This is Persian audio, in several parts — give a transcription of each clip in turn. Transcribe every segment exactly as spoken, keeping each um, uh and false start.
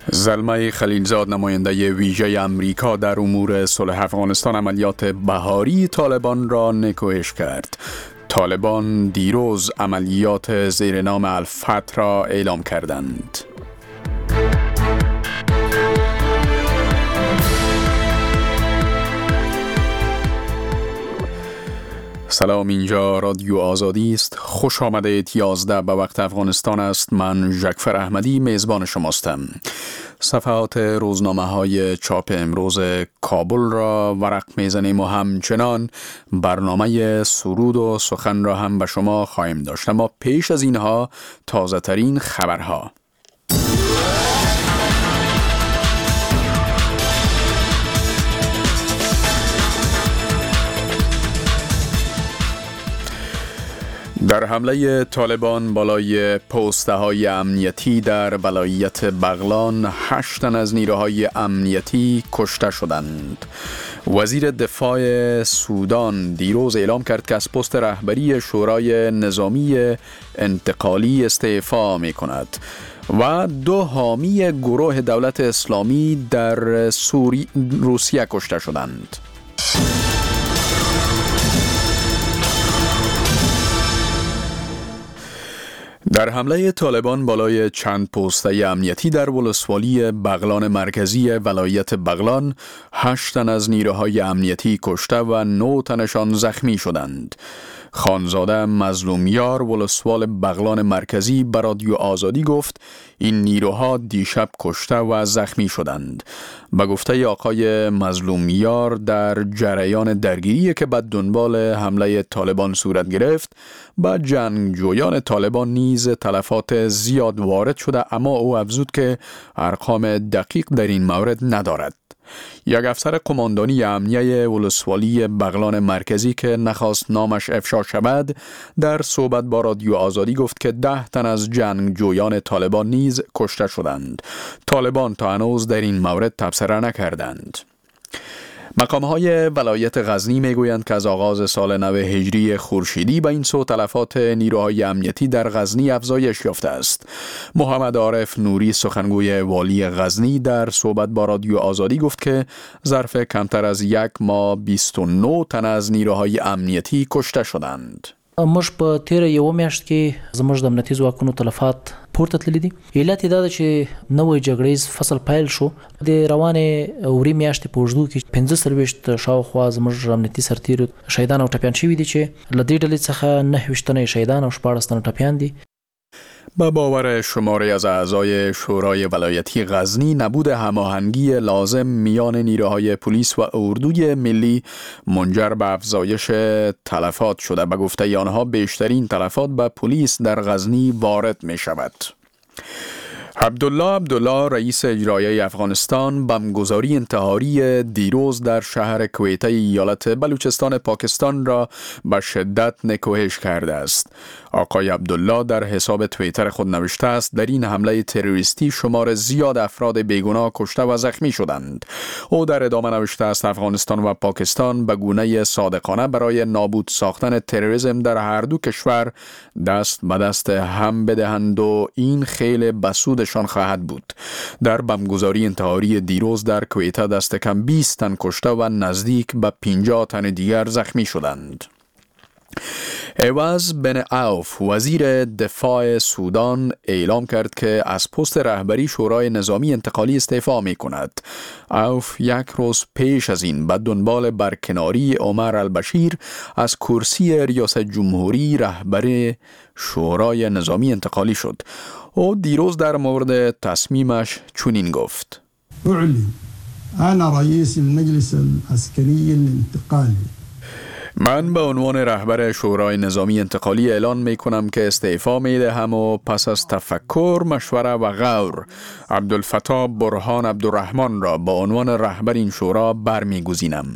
زلمه خلیلزاد نماینده ویژه امریکا در امور صلح افغانستان عملیات بهاری طالبان را نکوهش کرد. طالبان دیروز عملیات زیر نام الفتح را اعلام کردند. سلام، اینجا رادیو آزادی است. خوش آمدید. یازده به وقت افغانستان است. من ژکفر احمدی میزبان شماستم. صفحات روزنامه های چاپ امروز کابل را ورق میزنیم و همچنان برنامه سرود و سخن را هم به شما خواهیم داشت، اما پیش از اینها تازه ترین خبرها. در حمله طالبان بالای پسته های امنیتی در ولایت بغلان، هشت تن از نیروهای امنیتی کشته شدند. وزیر دفاع سودان دیروز اعلام کرد که از پست رهبری شورای نظامی انتقالی استعفا می کند و دو حامی گروه دولت اسلامی در سوری روسیه کشته شدند. در حمله طالبان بالای چند پسته امنیتی در ولسوالی بغلان مرکزی ولایت بغلان، هشت تن از نیروهای امنیتی کشته و نه تنشان زخمی شدند. خانزاده مظلومیار ولسوال بغلان مرکزی به رادیو آزادی گفت این نیروها دیشب کشته و زخمی شدند. به گفته آقای مظلومیار، در جریان درگیری که بعد دنبال حمله طالبان صورت گرفت، با جنگجویان طالبان نیز تلفات زیاد وارد شده، اما او افزود که ارقام دقیق در این مورد ندارد. یک افسر قماندانی امنیه ولسوالی بغلان مرکزی که نخواست نامش افشا شود، در صحبت با رادیو آزادی گفت که ده تن از جنگجویان طالبان نیز کشته شدند. طالبان تا هنوز در این مورد تبصره نکردند. مقام‌های ولایت غزنی میگویند که از آغاز سال نو هجری خورشیدی به این سو تلفات نیروهای امنیتی در غزنی افزایش یافته است. محمد عارف نوری، سخنگوی والی غزنی، در صحبت با رادیو آزادی گفت که ظرف کمتر از یک ماه بیست و نه تن از نیروهای امنیتی کشته شدند. موږ په تیر یو میاشت کې زموږ د امنیتي ځواکونو تلفات پورته تللي دي. علت دا ده چې نوې جګړیز فصل پیل شو. د روانې اوري میاشتې په اوږدو کې پنځه څلوېښت شاوخوا زموږ امنیتي سرتیرو شهیدان او ټپیان شوي دي چې له دې ډلې څخه نهه ویشت تنه شهیدان او شپاړس تنه ټپیان دي. به باور شماری از اعضای شورای ولایتی غزنی، نبود هماهنگی لازم میان نیروهای پلیس و اردوی ملی منجر به افزایش تلفات شده. به گفته آنها بیشترین تلفات به پلیس در غزنی وارد می شود. عبدالله عبدالله، رئیس اجرایی افغانستان، بمبگذاری انتحاری دیروز در شهر کویته ایالت بلوچستان پاکستان را به شدت نکوهش کرده است. آقای عبدالله در حساب توییتر خود نوشته است در این حمله تروریستی شمار زیاد افراد بیگناه کشته و زخمی شدند. او در ادامه نوشته است افغانستان و پاکستان به گونه صادقانه برای نابود ساختن تروریسم در هر دو کشور دست به دست هم بدهند و این خیلی بسود شان خواهد بود. در بمبگذاری انتحاری دیروز در کویته دست کم بیست تن کشته و نزدیک به پنجاه تن دیگر زخمی شدند. عوض بن عوف، وزیر دفاع سودان، اعلام کرد که از پست رهبری شورای نظامی انتقالی استعفا می کند. عوف یک روز پیش از این به دنبال برکناری عمر البشیر از کرسی ریاست جمهوری رهبری شورای نظامی انتقالی شد. او دیروز در مورد تصمیمش چنین گفت: اعلن انا رئیس المجلس العسکری الانتقالی. من به عنوان رهبر شورای نظامی انتقالی اعلان می کنم که استعفا می دهم و پس از تفکر، مشوره و غور عبدالفتاح برهان عبدالرحمن را به عنوان رهبر این شورا برمیگزینم.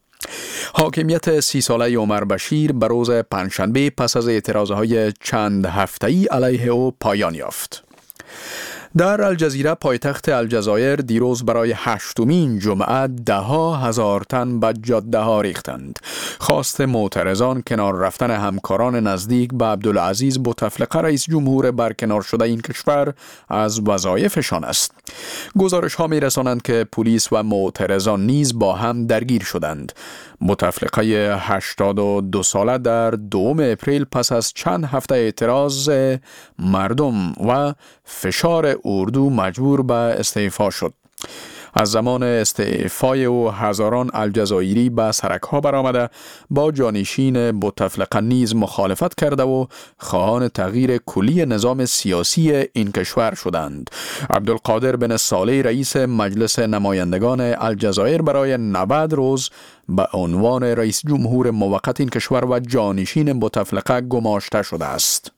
حاکمیت سی ساله عمر بشیر به روز پنجشنبه پس از اعتراضهای چند هفته‌ای علیه او پایان یافت. در الجزیره پایتخت الجزایر دیروز برای هشتمین جمعه ده ها هزار تن به جاده ها ریختند. خواست معترضان کنار رفتن همکاران نزدیک به عبدالعزیز بوتفلقه رئیس جمهور برکنار شده این کشور از وظایفشان است. گزارش ها می رسانند که پلیس و معترضان نیز با هم درگیر شدند. بوتفلقه هشتاد و دو ساله در دوم اپریل پس از چند هفته اعتراض مردم و فشار اردو مجبور به استعفا شد. از زمان استعفای او هزاران الجزایری به سرک‌ها برآمده با جانشین بوتفلقه نیز مخالفت کرده و خواهان تغییر کلی نظام سیاسی این کشور شدند. عبدالقادر بن صالح رئیس مجلس نمایندگان الجزایر برای نود روز به عنوان رئیس جمهور موقت این کشور و جانشین بوتفلقه گماشته شده است.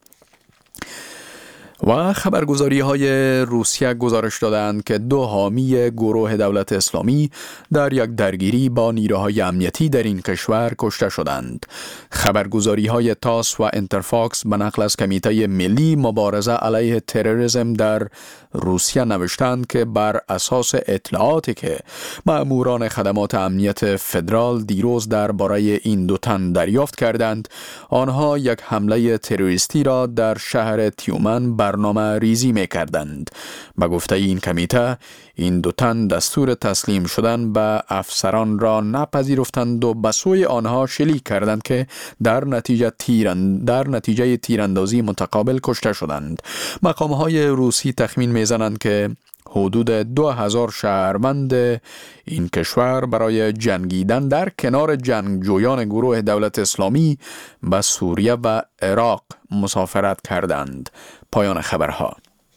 و خبرگزاری های روسیه گزارش دادند که دو حامی گروه دولت اسلامی در یک درگیری با نیروهای امنیتی در این کشور کشته شدند. خبرگزاری های تاس و انترفاکس به نقل از کمیته ملی مبارزه علیه تروریسم در روسیه نوشتند که بر اساس اطلاعاتی که مأموران خدمات امنیت فدرال دیروز درباره این دو تن دریافت کردند، آنها یک حمله تروریستی را در شهر تیومن برنامه ریزی می کردند. به گفته این کمیته، این دو تن دستور تسلیم شدن به افسران را نپذیرفتند و به سوی آنها شلیک کردند که در نتیجه تیرند در نتیجه تیراندازی متقابل کشته شدند. مقام‌های روسی تخمین می‌زنند که حدود دو هزار شهروند این کشور برای جنگیدن در کنار جنگجویان گروه دولت اسلامی به سوریه و عراق مسافرت کردند. پایان خبرها.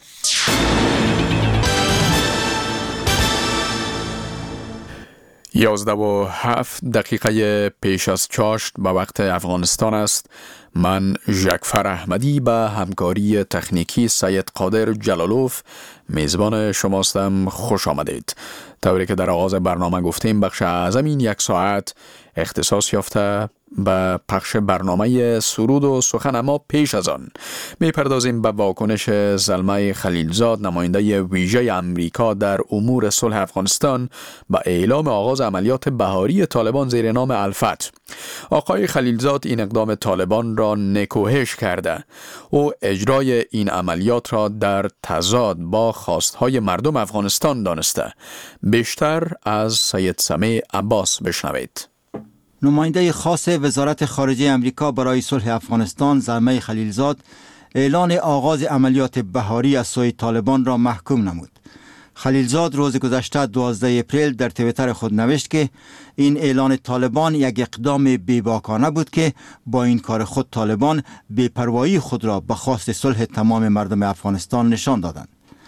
یازده و هفت دقیقه پیش از چاشت به وقت افغانستان است. من ژکفر احمدی به همکاری تکنیکی سید قادر جلالوف میزبان شماستم. خوش آمدید. طوری که در آغاز برنامه گفتیم، بخش اعظم این یک ساعت اختصاص یافته به پخش برنامه سرود و سخن، اما پیش از آن میپردازیم به واکنش زلمه خلیلزاد، نماینده ویژه امریکا در امور صلح افغانستان، به اعلام آغاز عملیات بهاری طالبان زیر نام الفتح. آقای خلیلزاد این اقدام طالبان را نکوهش کرده. او اجرای این عملیات را در تضاد با خواستهای مردم افغانستان دانسته. بیشتر از سید سمیع عباس بشنوید. نماینده خاص وزارت خارجه امریکا برای صلح افغانستان زلمه خلیلزاد اعلان آغاز عملیات بهاری از سوی طالبان را محکوم نمود. خلیلزاد روز گذشته دوازده اپریل در توییتر خود نوشت که این اعلان طالبان یک اقدام بی‌باکانه بود که با این کار خود طالبان بی‌پروایی خود را به خواست صلح تمام مردم افغانستان نشان دادند.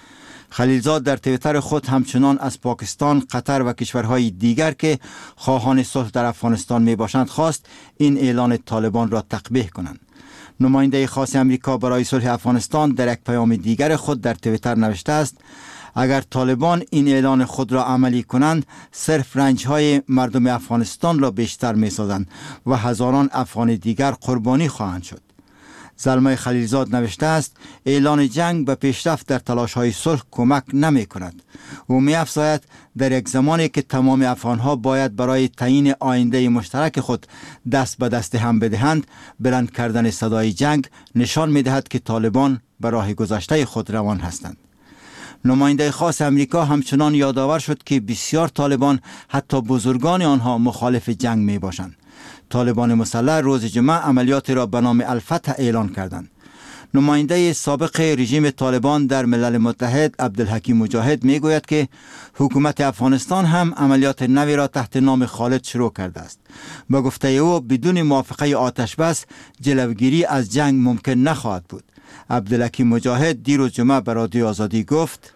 خلیلزاد در توییتر خود همچنان از پاکستان، قطر و کشورهای دیگر که خواهان صلح در افغانستان می باشند خواست این اعلان طالبان را تقبیح کنند. نماینده خاص امریکا برای صلح افغانستان در یک پیام دیگر خود در توییتر نوشته است: اگر طالبان این اعلان خود را عملی کنند، صرف رنجهای مردم افغانستان را بیشتر می سازند و هزاران افغان دیگر قربانی خواهند شد. زلمه خلیلزاد نوشته است: اعلان جنگ به پیشرفت در تلاش‌های صلح کمک نمی کند. او می افزاید در یک زمانی که تمام افغان‌ها باید برای تعیین آینده مشترک خود دست به دست هم بدهند، بلند کردن صدای جنگ نشان می دهد که طالبان به راه گذشته خود روان هستند. نماینده خاص امریکا همچنان یادآور شد که بسیار طالبان، حتی بزرگان آنها، مخالف جنگ می باشند. طالبان مسلح روز جمعه عملیات را به نام الفتح اعلان کردند. نماینده سابق رژیم طالبان در ملل متحد عبدالحکیم مجاهد می گوید که حکومت افغانستان هم عملیات نوی را تحت نام خالد شروع کرده است. با گفته او بدون موافقه آتش بس جلوگیری از جنگ ممکن نخواهد بود. عبدالحکیم مجاهد دیروز جمعه به رادیو آزادی گفت: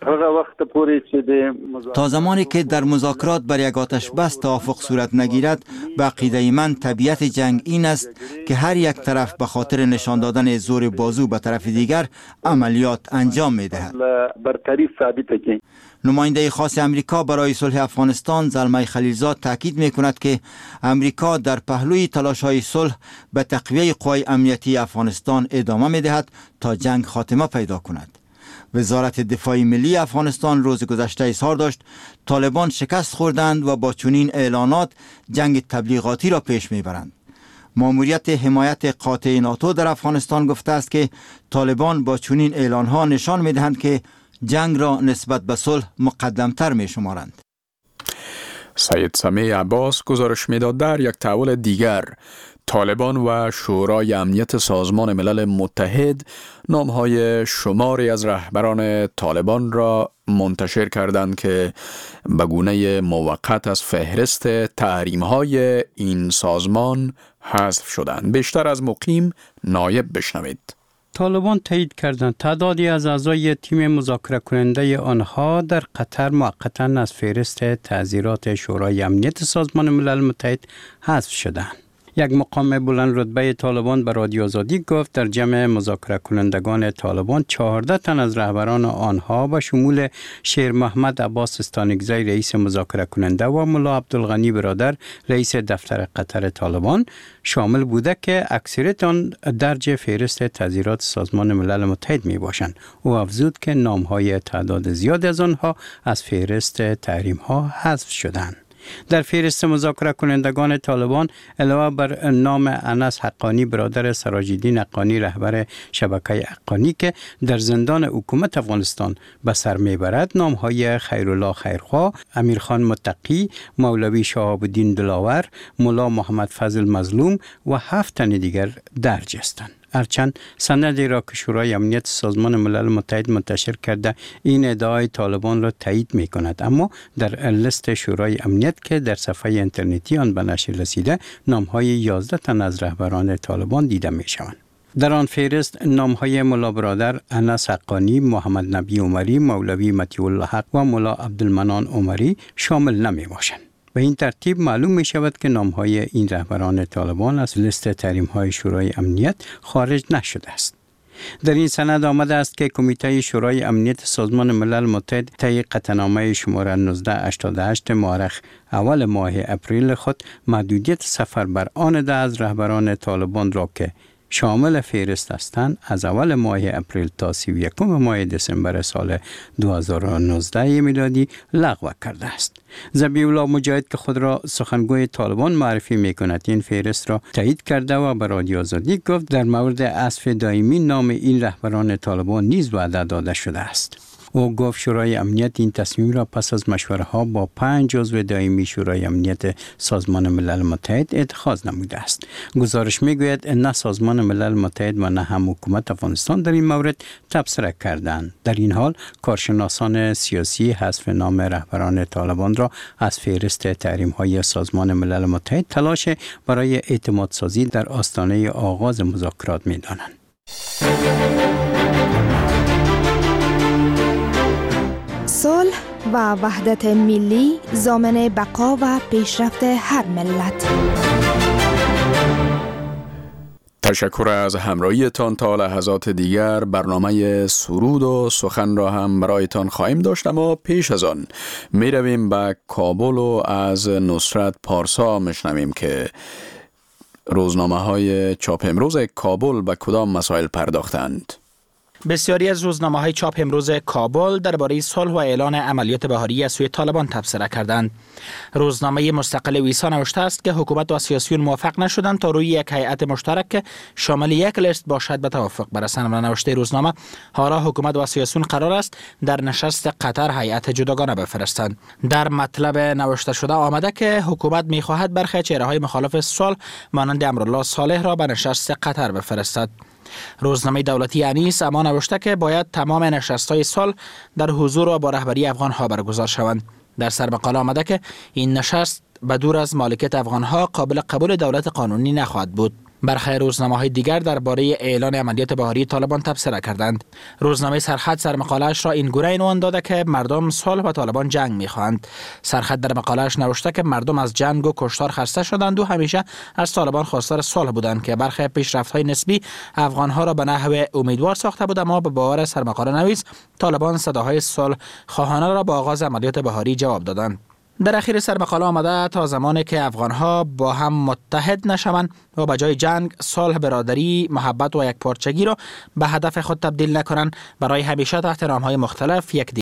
تا زمانی که در مذاکرات بر یک آتش بس توافق صورت نگیرد، به عقیده من طبیعت جنگ این است که هر یک طرف به خاطر نشان دادن زور بازو به طرف دیگر عملیات انجام می دهد. نماینده خاص امریکا برای صلح افغانستان زلمه خلیلزاد تاکید می کند که امریکا در پهلوی تلاش‌های صلح به تقویه قوای امنیتی افغانستان ادامه می دهد تا جنگ خاتمه پیدا کند. وزارت دفاع ملی افغانستان روز گذشته اظهار داشت طالبان شکست خوردند و با چنین اعلانات جنگ تبلیغاتی را پیش میبرند. ماموریت حمایت قاطع ناتو در افغانستان گفته است که طالبان با چنین اعلانها نشان میدهند که جنگ را نسبت به صلح مقدمتر می شمارند. سید سمیع عباس گزارش میداد در یک تحول دیگر طالبان و شورای امنیت سازمان ملل متحد نامهای شماری از رهبران طالبان را منتشر کردند که به گونه موقت از فهرست تحریم‌های این سازمان حذف شدند. بیشتر از مقیم نایب بشنوید. طالبان تایید کردند تعدادی از اعضای تیم مذاکره کننده آنها در قطر موقتاً از فهرست تعزیرات شورای امنیت سازمان ملل متحد حذف شدند. یک مقام بلند رتبه طالبان به رادیو آزادی گفت در جمع مذاکره کنندگان طالبان چهارده تن از رهبران آنها به شمول شیر محمد عباس استانکزی رئیس مذاکره کننده و ملا عبدالغنی برادر رئیس دفتر قطر طالبان شامل بوده که اکثریت آن درج فهرست تعزیرات سازمان ملل متحد می باشند. او افزود که نامهای تعداد زیاد از آنها از فهرست تحریم ها حذف شدند. در فهرست مذاکره کنندگان طالبان علاوه بر نام انس حقانی برادر سراج‌الدین حقانی رهبر شبکه حقانی که در زندان حکومت افغانستان به سر میبرد، نامهای خیرالله خیرخواه، امیرخان متقی، مولوی شهاب الدین دلاور، ملا محمد فضل مظلوم و هفت تن دیگر درج هستند. هرچند سندی را که شورای امنیت سازمان ملل متحد منتشر کرده این ادعای طالبان را تایید می کند، اما در لیست شورای امنیت که در صفحه اینترنتی آن به نشر رسیده نامهای یازده تن از رهبران طالبان دیده می شوند. در آن فهرست نامهای ملا برادر انس حقانی، محمد نبی عمری، مولوی مطیع الله حق و ملا عبدالمنان عمری شامل نمی باشند. به این ترتیب معلوم می شود که نامهای این رهبران طالبان از لیست تحریم‌های شورای امنیت خارج نشده است. در این سند آمده است که کمیته شورای امنیت سازمان ملل متحد طی قطعنامه شماره نوزده هشتاد و هشت مورخ اول ماه اپریل خود محدودیت سفر بر آن ده از رهبران طالبان را که شامل فهرست هستند از اول ماه اپریل تا سی و یکم ماه دسامبر سال دو هزار و نوزده میلادی لغو کرده است. ذبیح الله مجاهد که خود را سخنگوی طالبان معرفی میکند این فهرست را تایید کرده و به رادیو آزادی گفت در مورد حذف دائمی نام این رهبران طالبان نیز وعده داده شده است. او گفت شورای امنیت این تصمیم را پس از مشوره ها با پنج عضو دائمی شورای امنیت سازمان ملل متحد اتخاذ نموده است. گزارش میگوید نه سازمان ملل متحد و نه هم حکومت افغانستان در این مورد تبصره کردند. در این حال کارشناسان سیاسی حذف نام رهبران طالبان را از فهرست تحریم های سازمان ملل متحد تلاش برای اعتماد سازی در آستانه آغاز مذاکرات میدانند. صلح و وحدت ملی ضامن بقا و پیشرفت هر ملت. تشکر از همراهیتان. تا لحظات دیگر برنامه سرود و سخن را هم برایتان خواهیم داشت، اما پیش از آن می رویم به کابل و از نصرت پارسا میشنویم که روزنامه های چاپ امروز کابل به کدام مسائل پرداختند. بسیاری از روزنامه‌های چاپ امروز کابل درباره صلح و اعلان عملیات بهاری از سوی طالبان تبصره کردند. روزنامه مستقل ویسا نوشته است که حکومت و سیاسیون موافق نشدند تا روی یک هیئت مشترک که شامل یک لیست باشد به توافق برسند. و نوشته روزنامه حالا حکومت و سیاسیون قرار است در نشست قطر هیئت جداگانه بفرستند. در مطلب نوشته شده آمده که حکومت می‌خواهد برخی چهره‌های مخالف صلح مانند امرالله صالح را به نشست قطر بفرستد. روزنامه دولتی انیس اما نوشته که باید تمام نشست‌های صلح در حضور و با رهبری افغان‌ها برگزار شوند. در سر مقاله آمده که این نشست به دور از مالکیت افغان‌ها قابل قبول دولت قانونی نخواهد بود. برخی روزنامه‌های دیگر درباره اعلان عملیات بهاری طالبان تبصره کردند. روزنامه سرخط سر مقاله‌اش را این گونه عنوان داده که مردم صلح و طالبان جنگ می‌خواهند. سرخط در مقاله‌اش نوشته که مردم از جنگ و کشتار خسته شدند و همیشه از طالبان خواستار صلح بودند که برخی پیشرفت‌های نسبی افغان‌ها را به نحو امیدوار ساخته بود، اما به باور سرمقاله نویس طالبان صداهای صلح خواهانه را با آغاز عملیات بهاری جواب دادند. در اخیر سربقاله آمده تا زمانی که افغانها با هم متحد نشوند و به جای جنگ صلح، برادری، محبت و یک پارچگی را به هدف خود تبدیل نکنند، برای همیشه تحت نام‌های مختلف یک